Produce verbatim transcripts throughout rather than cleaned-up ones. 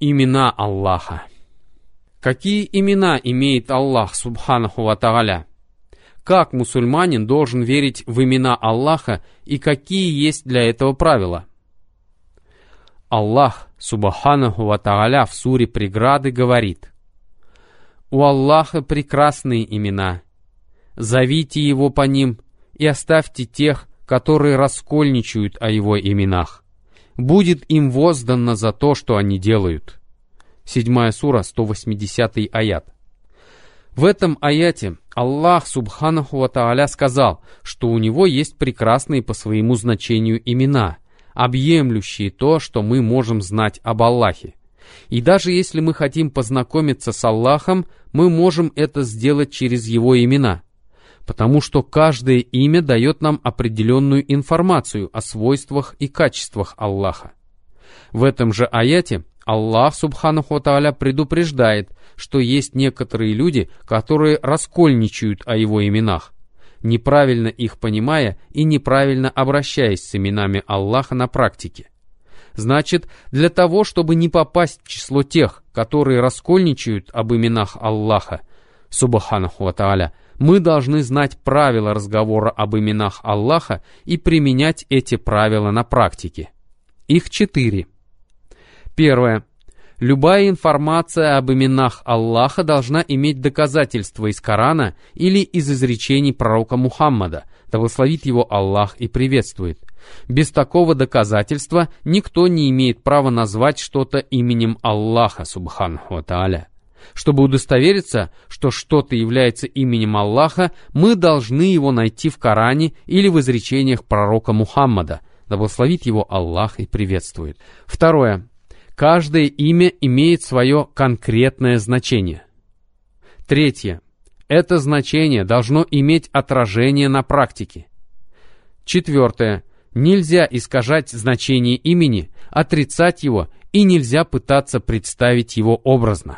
Имена Аллаха. Какие имена имеет Аллах, субханаху ва тааля? Как мусульманин должен верить в имена Аллаха и какие есть для этого правила? Аллах, субханаху ва тааля, в суре «Преграды» говорит: «У Аллаха прекрасные имена. Зовите Его по ним и оставьте тех, которые раскольничают о Его именах. Будет им воздано за то, что они делают». Седьмая сура, сто восьмидесятый аят. В этом аяте Аллах, субханаху ва тааля, сказал, что у Него есть прекрасные по своему значению имена, объемлющие то, что мы можем знать об Аллахе. И даже если мы хотим познакомиться с Аллахом, мы можем это сделать через Его имена, потому что каждое имя дает нам определенную информацию о свойствах и качествах Аллаха. В этом же аяте Аллах, субханаху ва тааля, предупреждает, что есть некоторые люди, которые раскольничают о Его именах, неправильно их понимая и неправильно обращаясь с именами Аллаха на практике. Значит, для того, чтобы не попасть в число тех, которые раскольничают об именах Аллаха, субханаху ва тааля, мы должны знать правила разговора об именах Аллаха и применять эти правила на практике. Их четыре. Первое. Любая информация об именах Аллаха должна иметь доказательства из Корана или из изречений пророка Мухаммада, да благословит его Аллах и приветствует. Без такого доказательства никто не имеет права назвать что-то именем Аллаха, субханаху ва тааля. Чтобы удостовериться, что что-то является именем Аллаха, мы должны его найти в Коране или в изречениях пророка Мухаммада, да благословит его Аллах и приветствует. Второе. Каждое имя имеет свое конкретное значение. Третье. Это значение должно иметь отражение на практике. Четвертое. Нельзя искажать значение имени, отрицать его, и нельзя пытаться представить его образно.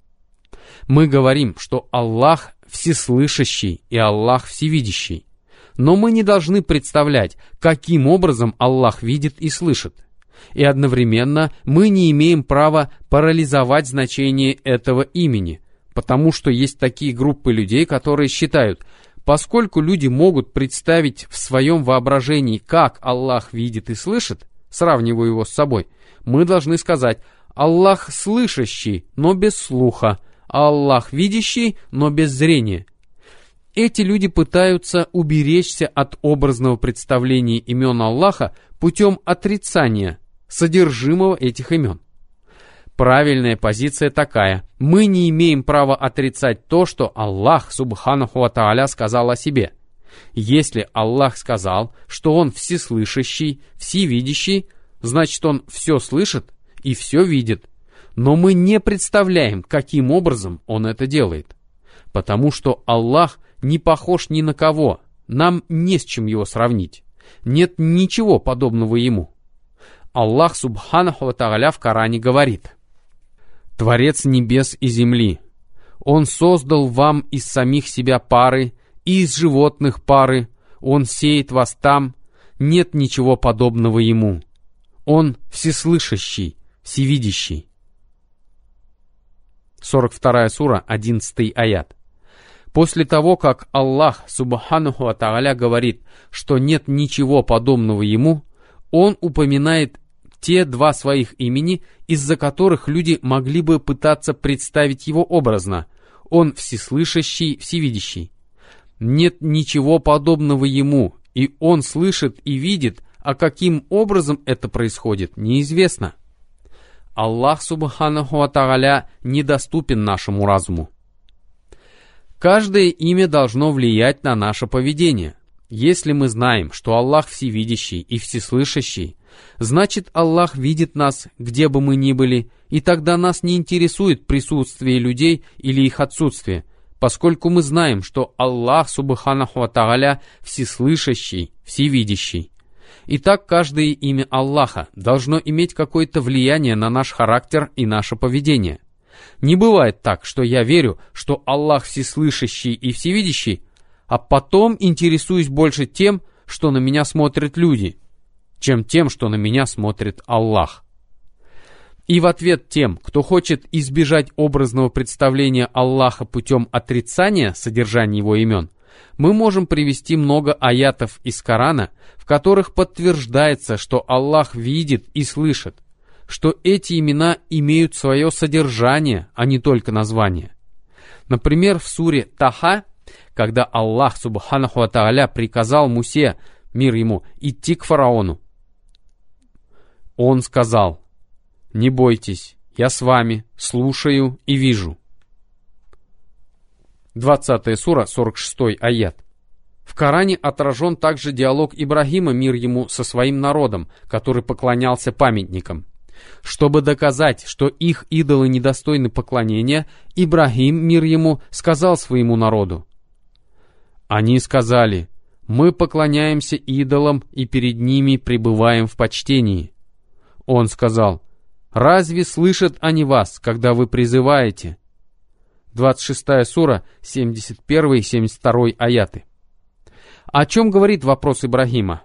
Мы говорим, что Аллах всеслышащий и Аллах всевидящий, но мы не должны представлять, каким образом Аллах видит и слышит. И одновременно мы не имеем права парализовать значение этого имени, потому что есть такие группы людей, которые считают, поскольку люди могут представить в своем воображении, как Аллах видит и слышит, сравнивая его с собой, мы должны сказать: Аллах слышащий, но без слуха, а Аллах видящий, но без зрения. Эти люди пытаются уберечься от образного представления имен Аллаха путем отрицания содержимого этих имен. Правильная позиция такая: мы не имеем права отрицать то, что Аллах, субханаху ва тааля, сказал о себе. Если Аллах сказал, что Он всеслышащий, всевидящий, значит Он все слышит и все видит. Но мы не представляем, каким образом Он это делает. Потому что Аллах не похож ни на кого, нам не с чем Его сравнить. Нет ничего подобного Ему. Аллах, субханаху ва тааля, в Коране говорит: «Творец небес и земли, Он создал вам из самих себя пары и из животных пары, Он сеет вас там, нет ничего подобного Ему. Он всеслышащий, всевидящий». сорок вторая сура, одиннадцатый аят. После того, как Аллах, субханаху ва тааля, говорит, что нет ничего подобного Ему, Он упоминает те два своих имени, из-за которых люди могли бы пытаться представить Его образно. Он всеслышащий, всевидящий. Нет ничего подобного Ему, и Он слышит и видит, а каким образом это происходит, неизвестно. Аллах, субханаху ва тааля, недоступен нашему разуму. Каждое имя должно влиять на наше поведение. Если мы знаем, что Аллах всевидящий и всеслышащий, значит, Аллах видит нас, где бы мы ни были, и тогда нас не интересует присутствие людей или их отсутствие, поскольку мы знаем, что Аллах, субханаху ва тааля, всеслышащий, всевидящий. Итак, каждое имя Аллаха должно иметь какое-то влияние на наш характер и наше поведение. Не бывает так, что я верю, что Аллах всеслышащий и всевидящий, а потом интересуюсь больше тем, что на меня смотрят люди, чем тем, что на меня смотрит Аллах. И в ответ тем, кто хочет избежать образного представления Аллаха путем отрицания содержания его имен, мы можем привести много аятов из Корана, в которых подтверждается, что Аллах видит и слышит, что эти имена имеют свое содержание, а не только название. Например, в суре Таха, когда Аллах Субханаху ва Тааля приказал Мусе, мир ему, идти к фараону, он сказал: «Не бойтесь, я с вами, слушаю и вижу». двадцатая сура, сорок шестой аят. В Коране отражен также диалог Ибрагима, мир ему, со своим народом, который поклонялся памятникам. Чтобы доказать, что их идолы недостойны поклонения, Ибрагим, мир ему, сказал своему народу: «Они сказали: мы поклоняемся идолам и перед ними пребываем в почтении». Он сказал: «Разве слышат они вас, когда вы призываете?» двадцать шестая сура, семьдесят первый и семьдесят второй аяты. О чем говорит вопрос Ибрагима?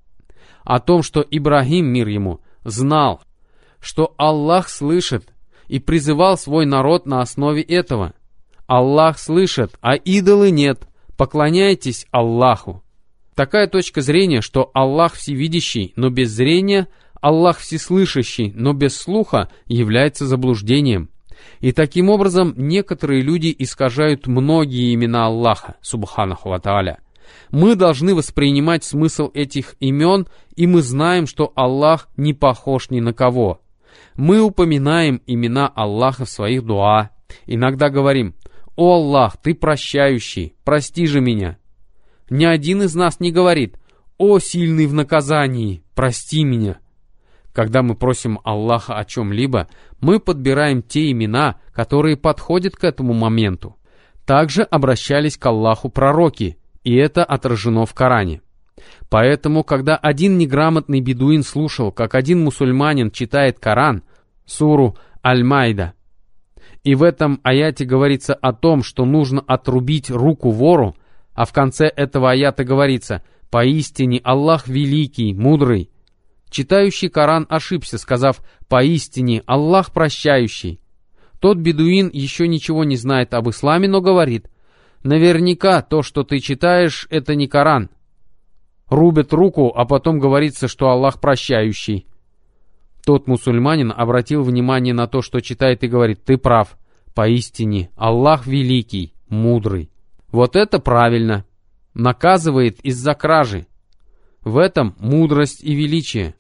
О том, что Ибрагим, мир ему, знал, что Аллах слышит, и призывал свой народ на основе этого. Аллах слышит, а идолы нет. Поклоняйтесь Аллаху. Такая точка зрения, что Аллах всевидящий, но без зрения, Аллах всеслышащий, но без слуха, является заблуждением. И таким образом некоторые люди искажают многие имена Аллаха, Субханаху ва Тааля. Мы должны воспринимать смысл этих имен, и мы знаем, что Аллах не похож ни на кого. Мы упоминаем имена Аллаха в своих дуа. Иногда говорим: «О Аллах, Ты прощающий, прости же меня». Ни один из нас не говорит: «О сильный в наказании, прости меня». Когда мы просим Аллаха о чем-либо, мы подбираем те имена, которые подходят к этому моменту. Также обращались к Аллаху пророки, и это отражено в Коране. Поэтому, когда один неграмотный бедуин слушал, как один мусульманин читает Коран, суру Аль-Майда, и в этом аяте говорится о том, что нужно отрубить руку вору, а в конце этого аята говорится: «Поистине Аллах великий, мудрый», читающий Коран ошибся, сказав: «Поистине Аллах прощающий». Тот бедуин еще ничего не знает об исламе, но говорит: «Наверняка то, что ты читаешь, это не Коран». Рубят руку, а потом говорится, что Аллах прощающий. Тот мусульманин обратил внимание на то, что читает, и говорит: «Ты прав, поистине Аллах великий, мудрый». Вот это правильно. Наказывает из-за кражи. В этом мудрость и величие.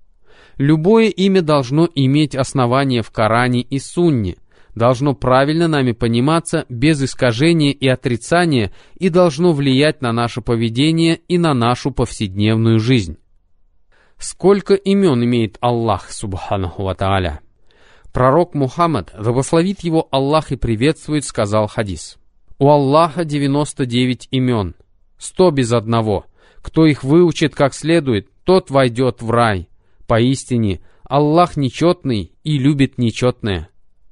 Любое имя должно иметь основание в Коране и Сунне, должно правильно нами пониматься, без искажения и отрицания, и должно влиять на наше поведение и на нашу повседневную жизнь. Сколько имен имеет Аллах, Субханаху ва Тааля? Пророк Мухаммад, да благословит его Аллах и приветствует, сказал хадис: «У Аллаха девяносто девять имен, сто без одного. Кто их выучит как следует, тот войдет в рай. Поистине, Аллах нечетный и любит нечетное».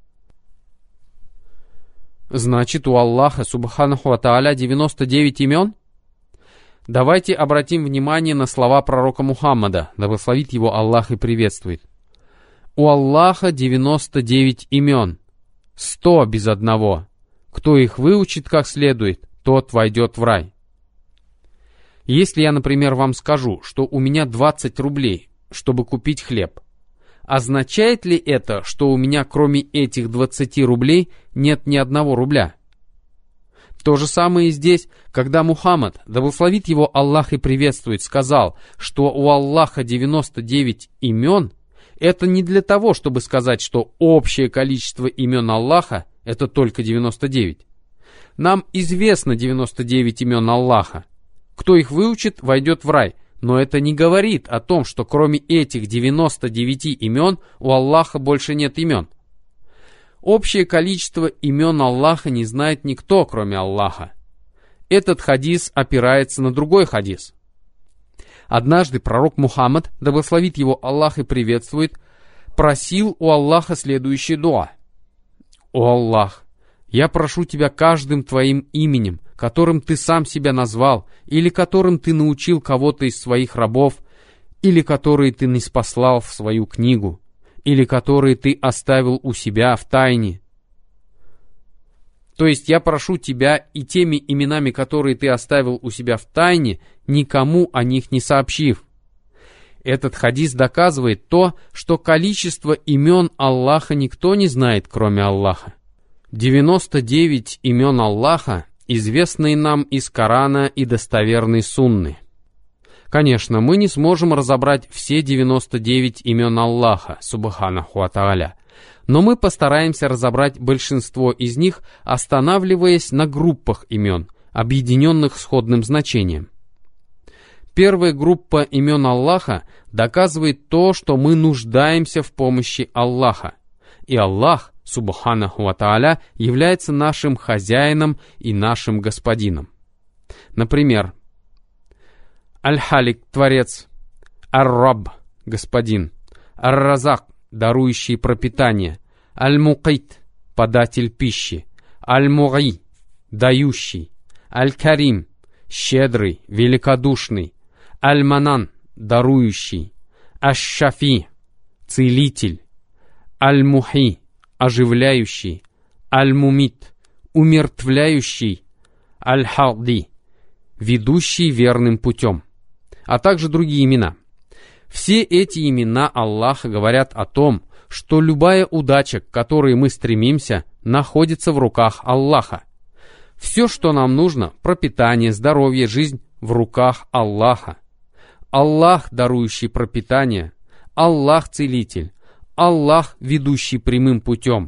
Значит, у Аллаха, Субханаху ва Тааля, девяносто девять имен? Давайте обратим внимание на слова пророка Мухаммада, да благословит его Аллах и приветствует. У Аллаха девяносто девять имен, сто без одного. Кто их выучит как следует, тот войдет в рай. Если я, например, вам скажу, что у меня двадцать рублей, чтобы купить хлеб, означает ли это, что у меня кроме этих двадцати рублей нет ни одного рубля? То же самое и здесь, когда Мухаммад, да благословит его Аллах и приветствует, сказал, что у Аллаха девяносто девять имен, это не для того, чтобы сказать, что общее количество имен Аллаха — это только девяносто девять. Нам известно девяносто девять имен Аллаха. Кто их выучит, войдет в рай. Но это не говорит о том, что кроме этих девяноста девяти имен у Аллаха больше нет имен. Общее количество имен Аллаха не знает никто, кроме Аллаха. Этот хадис опирается на другой хадис. Однажды пророк Мухаммад, да благословит его Аллах и приветствует, просил у Аллаха следующее дуа: «О Аллах, я прошу Тебя каждым Твоим именем, которым Ты сам себя назвал, или которым Ты научил кого-то из Своих рабов, или которые Ты ниспослал в Свою книгу, или которые ты оставил у себя в тайне. То есть я прошу тебя и теми именами, которые ты оставил у себя в тайне, никому о них не сообщив. Этот хадис доказывает то, что количество имен Аллаха никто не знает, кроме Аллаха. девяносто девять имен Аллаха, известные нам из Корана и достоверной Сунны. Конечно, мы не сможем разобрать все девяносто девять имен Аллаха, субханаху ва тааля, но мы постараемся разобрать большинство из них, останавливаясь на группах имен, объединенных сходным значением. Первая группа имен Аллаха доказывает то, что мы нуждаемся в помощи Аллаха, и Аллах, субханаху ва тааля, является нашим хозяином и нашим господином. Например, Аль-Халик – Творец, Ар-Рабб – Господин, Ар-Разак – дарующий пропитание, Аль-Мукит – податель пищи, Аль-Муги – дающий, Аль-Карим – щедрый, великодушный, Аль-Манан – дарующий, Аш-Шафи – целитель, Аль-Мухи – оживляющий, Аль-Мумит – умертвляющий, Аль-Хади – ведущий верным путем, а также другие имена. Все эти имена Аллаха говорят о том, что любая удача, к которой мы стремимся, находится в руках Аллаха. Все, что нам нужно, пропитание, здоровье, жизнь, в руках Аллаха. Аллах, дарующий пропитание, Аллах, целитель, Аллах, ведущий прямым путем,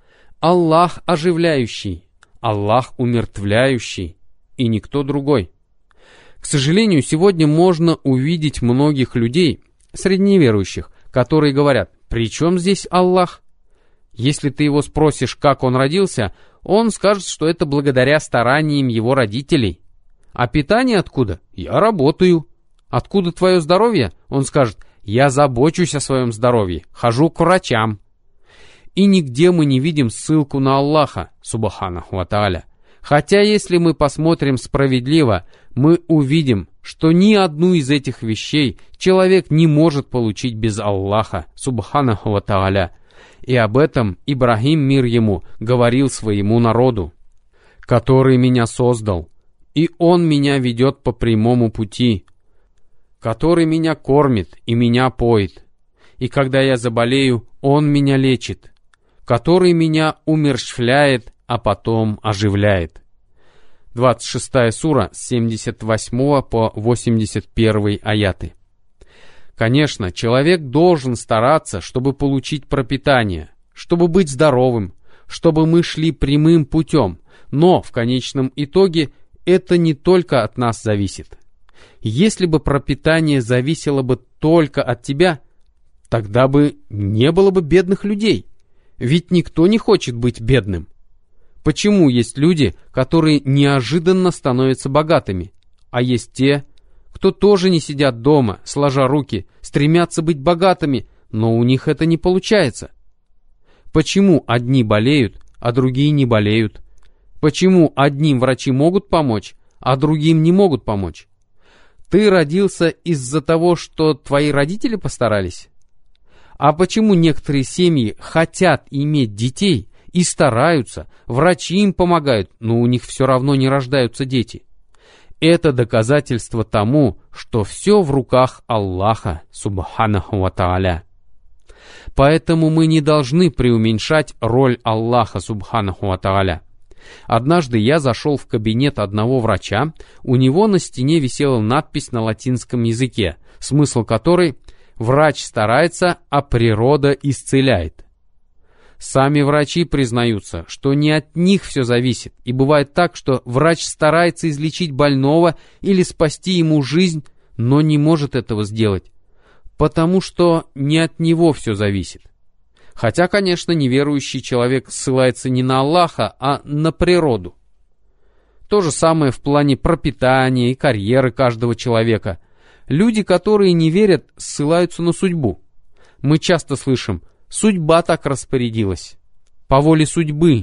Аллах, оживляющий, Аллах, умертвляющий, и никто другой. К сожалению, сегодня можно увидеть многих людей, среди неверующих, которые говорят: «При чем здесь Аллах?» Если ты его спросишь, как он родился, он скажет, что это благодаря стараниям его родителей. А питание откуда? Я работаю. Откуда твое здоровье? Он скажет: я забочусь о своем здоровье, хожу к врачам. И нигде мы не видим ссылку на Аллаха, субханаху ва тааля. Хотя, если мы посмотрим справедливо, мы увидим, что ни одну из этих вещей человек не может получить без Аллаха, субханаху ва тааля. И об этом Ибрахим, мир ему, говорил своему народу: «Который меня создал, и он меня ведет по прямому пути, который меня кормит и меня поет, и когда я заболею, он меня лечит, который меня умерщвляет, а потом оживляет». двадцать шестая сура, с семьдесят восьмого по восемьдесят первый аяты. Конечно, человек должен стараться, чтобы получить пропитание, чтобы быть здоровым, чтобы мы шли прямым путем, но в конечном итоге это не только от нас зависит. Если бы пропитание зависело бы только от тебя, тогда бы не было бы бедных людей, ведь никто не хочет быть бедным. Почему есть люди, которые неожиданно становятся богатыми, а есть те, кто тоже не сидят дома, сложа руки, стремятся быть богатыми, но у них это не получается? Почему одни болеют, а другие не болеют? Почему одним врачи могут помочь, а другим не могут помочь? Ты родился из-за того, что твои родители постарались? А почему некоторые семьи хотят иметь детей и стараются, врачи им помогают, но у них все равно не рождаются дети? Это доказательство тому, что все в руках Аллаха, субханаху ва тааля. Поэтому мы не должны преуменьшать роль Аллаха, субханаху ва тааля. Однажды я зашел в кабинет одного врача, у него на стене висела надпись на латинском языке, смысл которой: «Врач старается, а природа исцеляет». Сами врачи признаются, что не от них все зависит, и бывает так, что врач старается излечить больного или спасти ему жизнь, но не может этого сделать, потому что не от него все зависит. Хотя, конечно, неверующий человек ссылается не на Аллаха, а на природу. То же самое в плане пропитания и карьеры каждого человека. Люди, которые не верят, ссылаются на судьбу. Мы часто слышим: «Судьба так распорядилась», «по воле судьбы».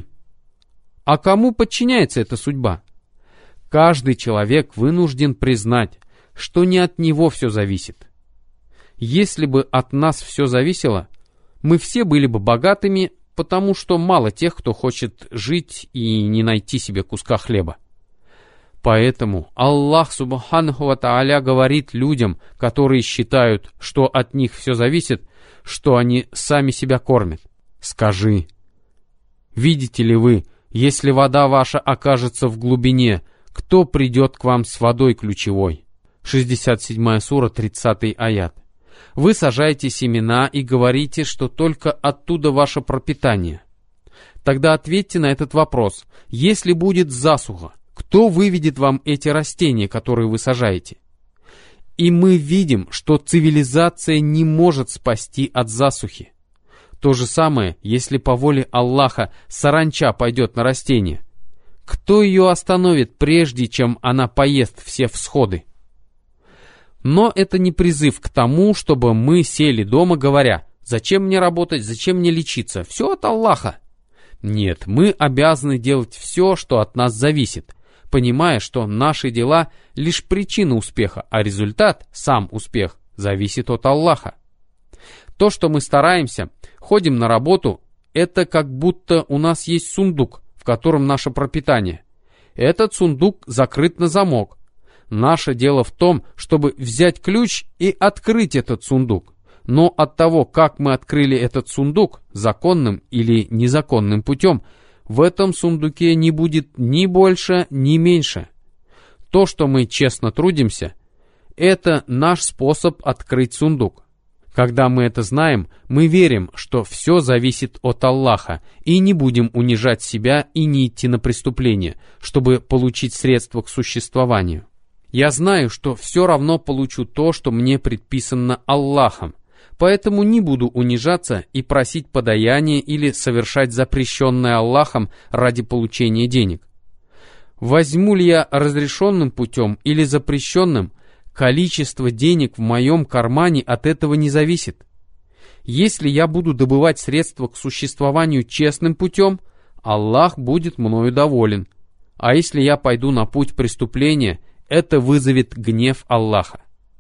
А кому подчиняется эта судьба? Каждый человек вынужден признать, что не от него все зависит. Если бы от нас все зависело, мы все были бы богатыми, потому что мало тех, кто хочет жить и не найти себе куска хлеба. Поэтому Аллах Субханаху ва Тааля говорит людям, которые считают, что от них все зависит, что они сами себя кормят. Скажи, видите ли вы, если вода ваша окажется в глубине, кто придет к вам с водой ключевой? шестьдесят седьмая сура, тридцатый аят. Вы сажаете семена и говорите, что только оттуда ваше пропитание. Тогда ответьте на этот вопрос. Если будет засуха, кто выведет вам эти растения, которые вы сажаете? И мы видим, что цивилизация не может спасти от засухи. То же самое, если по воле Аллаха саранча пойдет на растение. Кто ее остановит, прежде чем она поест все всходы? Но это не призыв к тому, чтобы мы сели дома, говоря, «Зачем мне работать, зачем мне лечиться? Все от Аллаха». Нет, мы обязаны делать все, что от нас зависит, понимая, что наши дела — лишь причина успеха, а результат, сам успех, зависит от Аллаха. То, что мы стараемся, ходим на работу, это как будто у нас есть сундук, в котором наше пропитание. Этот сундук закрыт на замок. Наше дело в том, чтобы взять ключ и открыть этот сундук. Но от того, как мы открыли этот сундук, законным или незаконным путем, в этом сундуке не будет ни больше, ни меньше. То, что мы честно трудимся, это наш способ открыть сундук. Когда мы это знаем, мы верим, что все зависит от Аллаха, и не будем унижать себя и не идти на преступление, чтобы получить средства к существованию. Я знаю, что все равно получу то, что мне предписано Аллахом, поэтому не буду унижаться и просить подаяние или совершать запрещенное Аллахом ради получения денег. Возьму ли я разрешенным путем или запрещенным, количество денег в моем кармане от этого не зависит. Если я буду добывать средства к существованию честным путем, Аллах будет мною доволен. А если я пойду на путь преступления, это вызовет гнев Аллаха.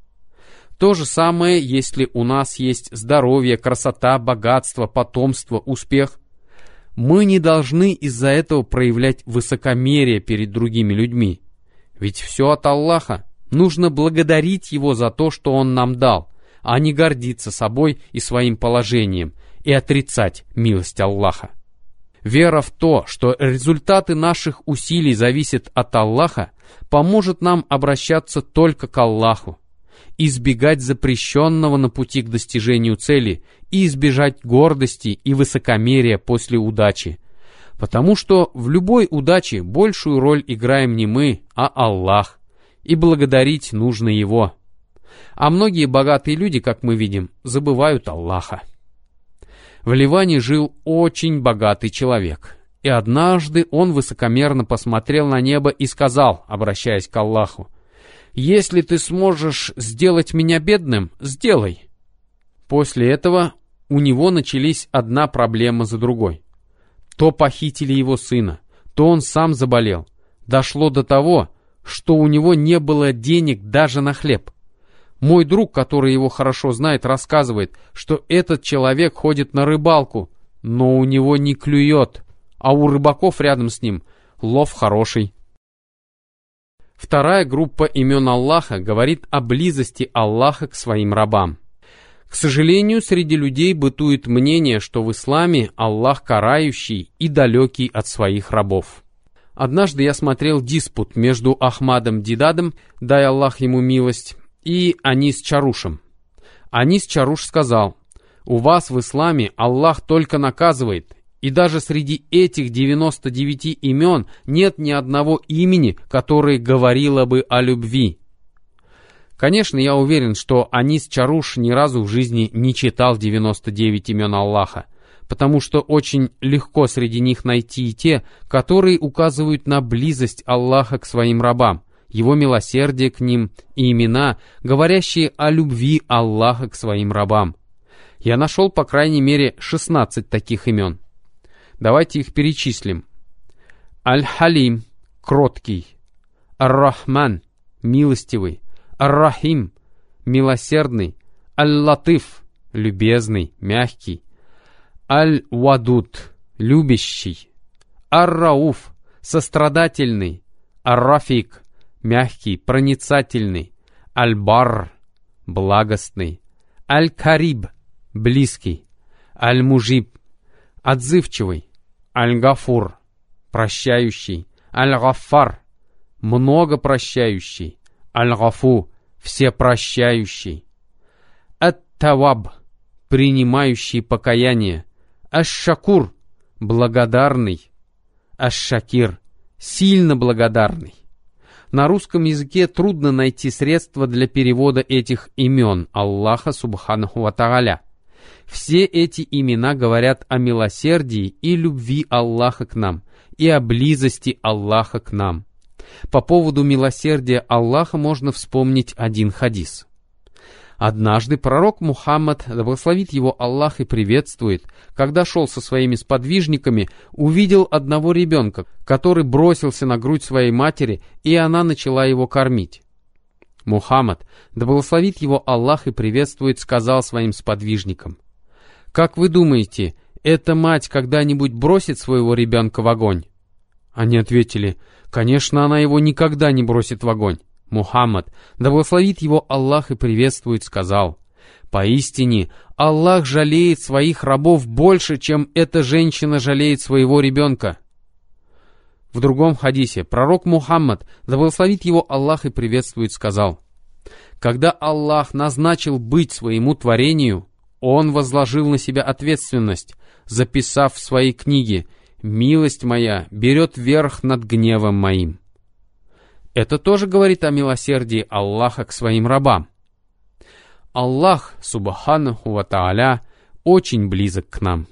То же самое, если у нас есть здоровье, красота, богатство, потомство, успех. Мы не должны из-за этого проявлять высокомерие перед другими людьми. Ведь все от Аллаха. Нужно благодарить Его за то, что Он нам дал, а не гордиться собой и своим положением и отрицать милость Аллаха. Вера в то, что результаты наших усилий зависят от Аллаха, поможет нам обращаться только к Аллаху, избегать запрещенного на пути к достижению цели и избежать гордости и высокомерия после удачи, потому что в любой удаче большую роль играем не мы, а Аллах, и благодарить нужно Его. А многие богатые люди, как мы видим, забывают Аллаха. В Ливане жил очень богатый человек, и однажды он высокомерно посмотрел на небо и сказал, обращаясь к Аллаху, «Если ты сможешь сделать меня бедным, сделай». После этого у него начались одна проблема за другой. То похитили его сына, то он сам заболел. Дошло до того, что у него не было денег даже на хлеб. Мой друг, который его хорошо знает, рассказывает, что этот человек ходит на рыбалку, но у него не клюет, а у рыбаков рядом с ним лов хороший. Вторая группа имен Аллаха говорит о близости Аллаха к своим рабам. К сожалению, среди людей бытует мнение, что в исламе Аллах карающий и далекий от своих рабов. Однажды я смотрел диспут между Ахмадом Дидадом, дай Аллах ему милость, и Анис Чарушем. Анис Чаруш сказал, «У вас в исламе Аллах только наказывает, и даже среди этих девяноста девяти имен нет ни одного имени, которое говорило бы о любви». Конечно, я уверен, что Анис Чаруш ни разу в жизни не читал девяносто девять имен Аллаха, потому что очень легко среди них найти и те, которые указывают на близость Аллаха к своим рабам, Его милосердие к ним и имена, говорящие о любви Аллаха к своим рабам. Я нашел, по крайней мере, шестнадцать таких имен. Давайте их перечислим. Аль-Халим — кроткий, Ар-Рахман — милостивый, Ар-Рахим — милосердный, Аль-Латиф — любезный, мягкий, Аль-Вадуд, любящий. Ар-Рауф, сострадательный. Ар-Рафик, мягкий, проницательный. Аль-Бар, благостный. Аль-Кариб, близкий. Аль-Мужиб, отзывчивый. Аль-Гафур, прощающий. Аль-Гаффар, много прощающий. Аль-Гафу, всепрощающий. Ат-Таваб, принимающий покаяние. Аш-Шакур, благодарный. Аш-Шакир, сильно благодарный. На русском языке трудно найти средства для перевода этих имен Аллаха Субханаху ва Тааля. Все эти имена говорят о милосердии и любви Аллаха к нам, и о близости Аллаха к нам. По поводу милосердия Аллаха можно вспомнить один хадис. Однажды пророк Мухаммад, да благословит его Аллах и приветствует, когда шел со своими сподвижниками, увидел одного ребенка, который бросился на грудь своей матери, и она начала его кормить. Мухаммад, да благословит его Аллах и приветствует, сказал своим сподвижникам: «Как вы думаете, эта мать когда-нибудь бросит своего ребенка в огонь?» Они ответили: «Конечно, она его никогда не бросит в огонь». Мухаммад, да благословит его Аллах и приветствует, сказал: «Поистине, Аллах жалеет своих рабов больше, чем эта женщина жалеет своего ребенка». В другом хадисе пророк Мухаммад, да благословит его Аллах и приветствует, сказал: «Когда Аллах назначил быть своему творению, Он возложил на себя ответственность, записав в своей книге: «Милость моя берет верх над гневом моим». Это тоже говорит о милосердии Аллаха к своим рабам. Аллах, Субханаху ва Тааля, очень близок к нам.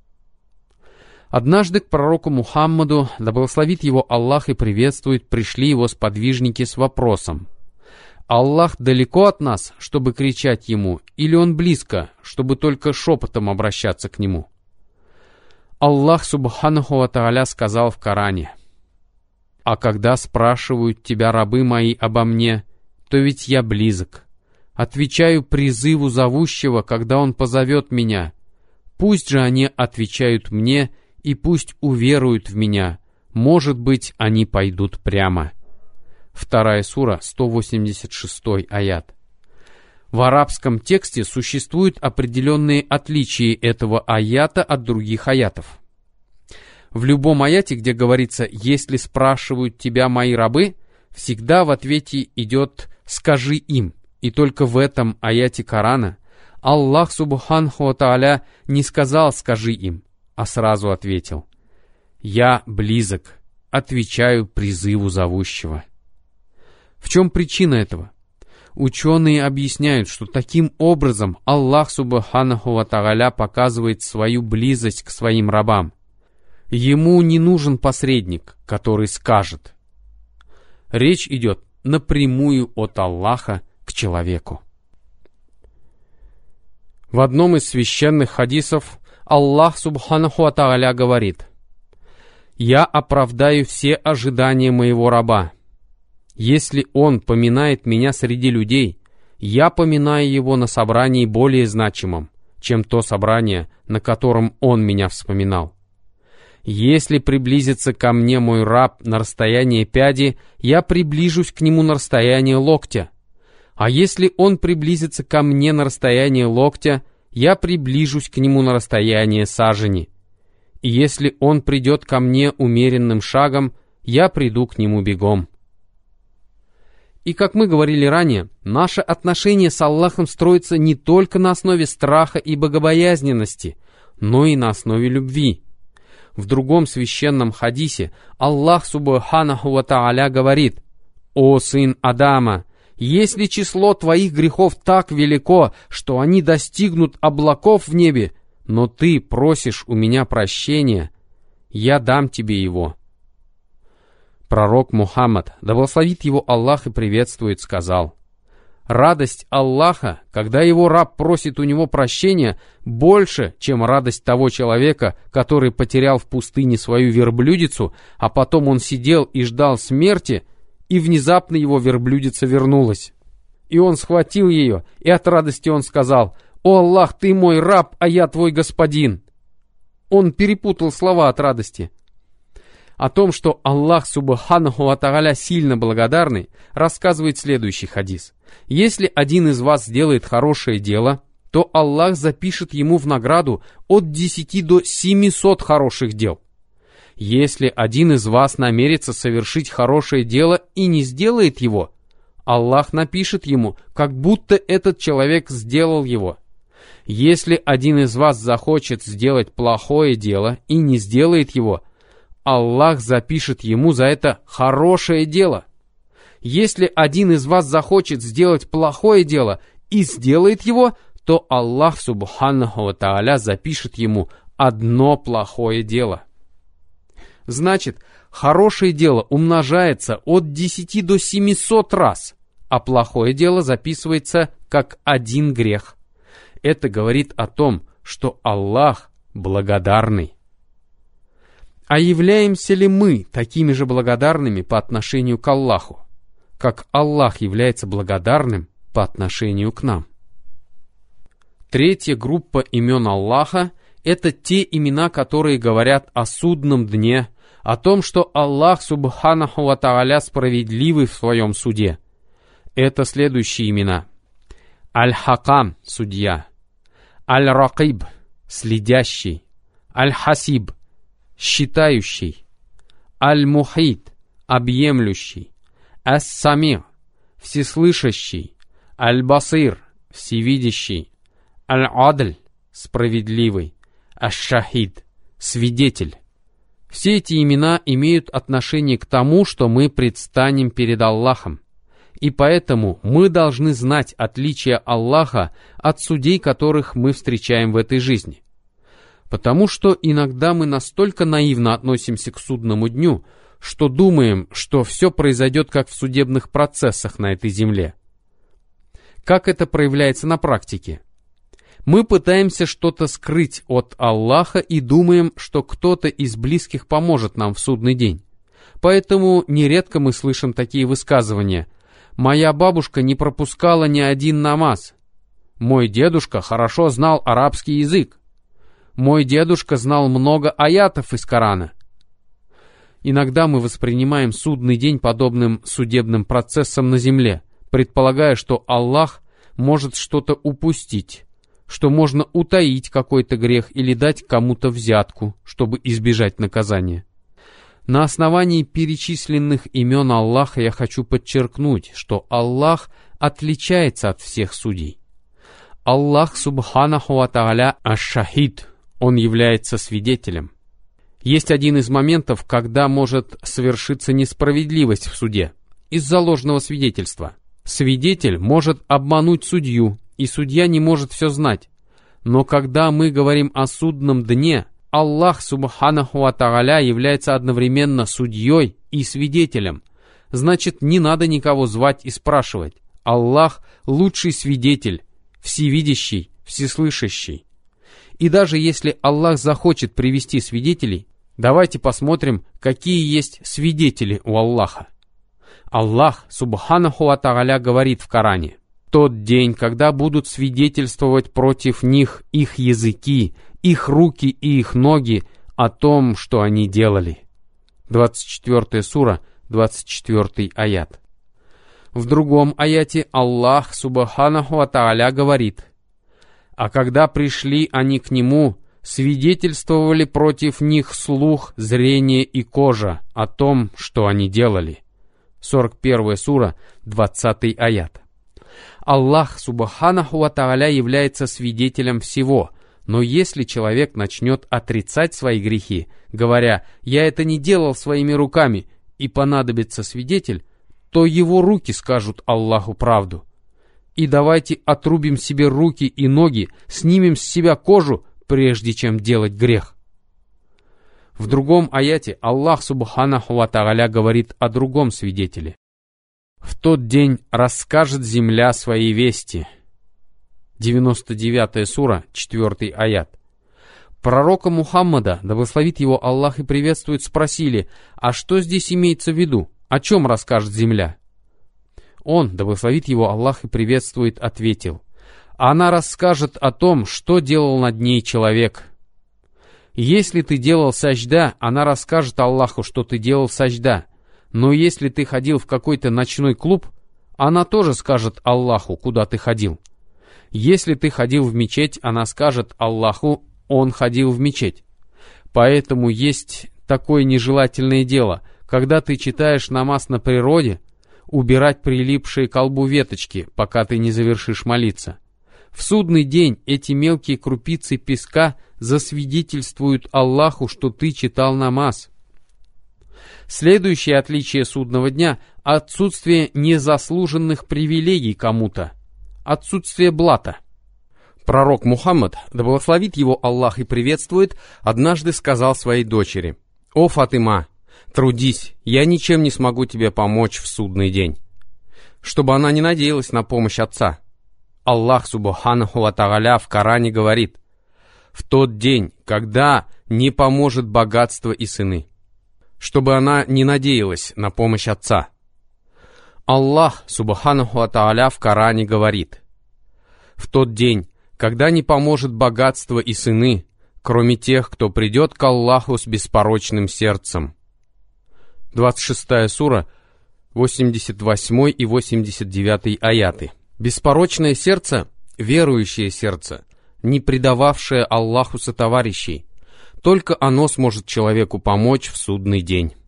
Однажды к пророку Мухаммаду, да благословит его Аллах и приветствует, пришли его сподвижники с вопросом: «Аллах далеко от нас, чтобы кричать Ему, или Он близко, чтобы только шепотом обращаться к Нему?» Аллах Субханаху ва Тааля сказал в Коране: «А когда спрашивают тебя рабы мои обо мне, то ведь я близок. Отвечаю призыву зовущего, когда он позовет меня. Пусть же они отвечают мне, и пусть уверуют в меня. Может быть, они пойдут прямо». Вторая сура, сто восемьдесят шестой аят. В арабском тексте существуют определенные отличия этого аята от других аятов. В любом аяте, где говорится «если спрашивают тебя мои рабы», всегда в ответе идет «скажи им». И только в этом аяте Корана Аллах Субханаху ва Тааля не сказал «скажи им», а сразу ответил: «Я близок, отвечаю призыву зовущего». В чем причина этого? Ученые объясняют, что таким образом Аллах Субханаху ва Тааля показывает свою близость к своим рабам. Ему не нужен посредник, который скажет. Речь идет напрямую от Аллаха к человеку. В одном из священных хадисов Аллах Субханаху ва Тааля говорит: «Я оправдаю все ожидания моего раба. Если он поминает меня среди людей, я поминаю его на собрании более значимом, чем то собрание, на котором он меня вспоминал. Если приблизится ко мне мой раб на расстояние пяди, я приближусь к нему на расстояние локтя. А если он приблизится ко мне на расстояние локтя, я приближусь к нему на расстояние сажени. И если он придет ко мне умеренным шагом, я приду к нему бегом». И как мы говорили ранее, наше отношение с Аллахом строится не только на основе страха и богобоязненности, но и на основе любви. В другом священном хадисе Аллах Субханаху ва Тааля говорит: «О сын Адама, если число твоих грехов так велико, что они достигнут облаков в небе, но ты просишь у меня прощения, я дам тебе его». Пророк Мухаммад, да благословит его Аллах и приветствует, сказал: «Радость Аллаха, когда его раб просит у него прощения, больше, чем радость того человека, который потерял в пустыне свою верблюдицу, а потом он сидел и ждал смерти, и внезапно его верблюдица вернулась. И он схватил ее, и от радости он сказал: «О Аллах, ты мой раб, а я твой господин». Он перепутал слова от радости. О том, что Аллах Субханаху ва Тааля сильно благодарный, рассказывает следующий хадис. Если один из вас сделает хорошее дело, то Аллах запишет ему в награду от десяти до семисот хороших дел. Если один из вас намерится совершить хорошее дело и не сделает его, Аллах напишет ему, как будто этот человек сделал его. Если один из вас захочет сделать плохое дело и не сделает его, Аллах запишет ему за это хорошее дело. Если один из вас захочет сделать плохое дело и сделает его, то Аллах Субханаху ва Тааля запишет ему одно плохое дело. Значит, хорошее дело умножается от десяти до семисот раз, а плохое дело записывается как один грех. Это говорит о том, что Аллах благодарный. А являемся ли мы такими же благодарными по отношению к Аллаху, как Аллах является благодарным по отношению к нам? Третья группа имен Аллаха — это те имена, которые говорят о судном дне, о том, что Аллах Субханаху ва Тааля справедливый в своем суде. Это следующие имена. Аль-Хакам — судья, Аль-Ракиб — следящий, Аль-Хасиб — считающий, Аль-Мухит — объемлющий, Ас-Сами' — всеслышащий, Аль-Басир — всевидящий, Аль-Адль — справедливый, Аш-Шахид — свидетель. Все эти имена имеют отношение к тому, что мы предстанем перед Аллахом. И поэтому мы должны знать отличие Аллаха от судей, которых мы встречаем в этой жизни. Потому что иногда мы настолько наивно относимся к судному дню, что думаем, что все произойдет как в судебных процессах на этой земле. Как это проявляется на практике? Мы пытаемся что-то скрыть от Аллаха и думаем, что кто-то из близких поможет нам в судный день. Поэтому нередко мы слышим такие высказывания: «Моя бабушка не пропускала ни один намаз», «Мой дедушка хорошо знал арабский язык», «Мой дедушка знал много аятов из Корана». Иногда мы воспринимаем судный день подобным судебным процессом на земле, предполагая, что Аллах может что-то упустить, что можно утаить какой-то грех или дать кому-то взятку, чтобы избежать наказания. На основании перечисленных имен Аллаха я хочу подчеркнуть, что Аллах отличается от всех судей. Аллах Субханаху ва Тааля Аш-Шахид, Он является свидетелем. Есть один из моментов, когда может совершиться несправедливость в суде из-за ложного свидетельства. Свидетель может обмануть судью, и судья не может все знать. Но когда мы говорим о судном дне, Аллах Субханаху ва Тааля является одновременно судьей и свидетелем. Значит, не надо никого звать и спрашивать. Аллах — лучший свидетель, всевидящий, всеслышащий. И даже если Аллах захочет привести свидетелей, давайте посмотрим, какие есть свидетели у Аллаха. Аллах Субханаху ва Тааля говорит в Коране: «Тот день, когда будут свидетельствовать против них их языки, их руки и их ноги о том, что они делали». двадцать четвёртая сура, двадцать четвёртый аят. В другом аяте Аллах Субханаху ва Тааля говорит: «А когда пришли они к Нему, свидетельствовали против них слух, зрение и кожа о том, что они делали». сорок первая сура, двадцатый аят. Аллах Субханаху ва Тааля является свидетелем всего, но если человек начнет отрицать свои грехи, говоря: «Я это не делал своими руками», и понадобится свидетель, то его руки скажут Аллаху правду. И давайте отрубим себе руки и ноги, снимем с себя кожу, прежде чем делать грех. В другом аяте Аллах Субханаху ва Тааля говорит о другом свидетеле: «В тот день расскажет земля свои вести». девяносто девятая сура, четвёртый аят. Пророка Мухаммада, да благословит его Аллах и приветствует, спросили: «А что здесь имеется в виду? О чем расскажет земля?» Он, да благословит его Аллах и приветствует, ответил: «Она расскажет о том, что делал над ней человек». Если ты делал сажда, она расскажет Аллаху, что ты делал сажда. Но если ты ходил в какой-то ночной клуб, она тоже скажет Аллаху, куда ты ходил. Если ты ходил в мечеть, она скажет Аллаху, он ходил в мечеть. Поэтому есть такое нежелательное дело, когда ты читаешь намаз на природе, убирать прилипшие к колбу веточки, пока ты не завершишь молиться. В судный день эти мелкие крупицы песка засвидетельствуют Аллаху, что ты читал намаз. Следующее отличие судного дня – отсутствие незаслуженных привилегий кому-то, отсутствие блата. Пророк Мухаммад, да благословит его Аллах и приветствует, однажды сказал своей дочери: «О, Фатима, трудись, я ничем не смогу тебе помочь в судный день», чтобы она не надеялась на помощь отца. Аллах Субханаху ва Тааля в Коране говорит: «В тот день, когда не поможет богатство и сыны», чтобы она не надеялась на помощь отца. Аллах Субханаху ва Тааля в Коране говорит: «В тот день, когда не поможет богатство и сыны, кроме тех, кто придет к Аллаху с беспорочным сердцем». двадцать шестая сура, восемьдесят восьмой и восемьдесят девятый аяты. Беспорочное сердце, верующее сердце, не предававшее Аллаху сотоварищей. Только оно сможет человеку помочь в судный день.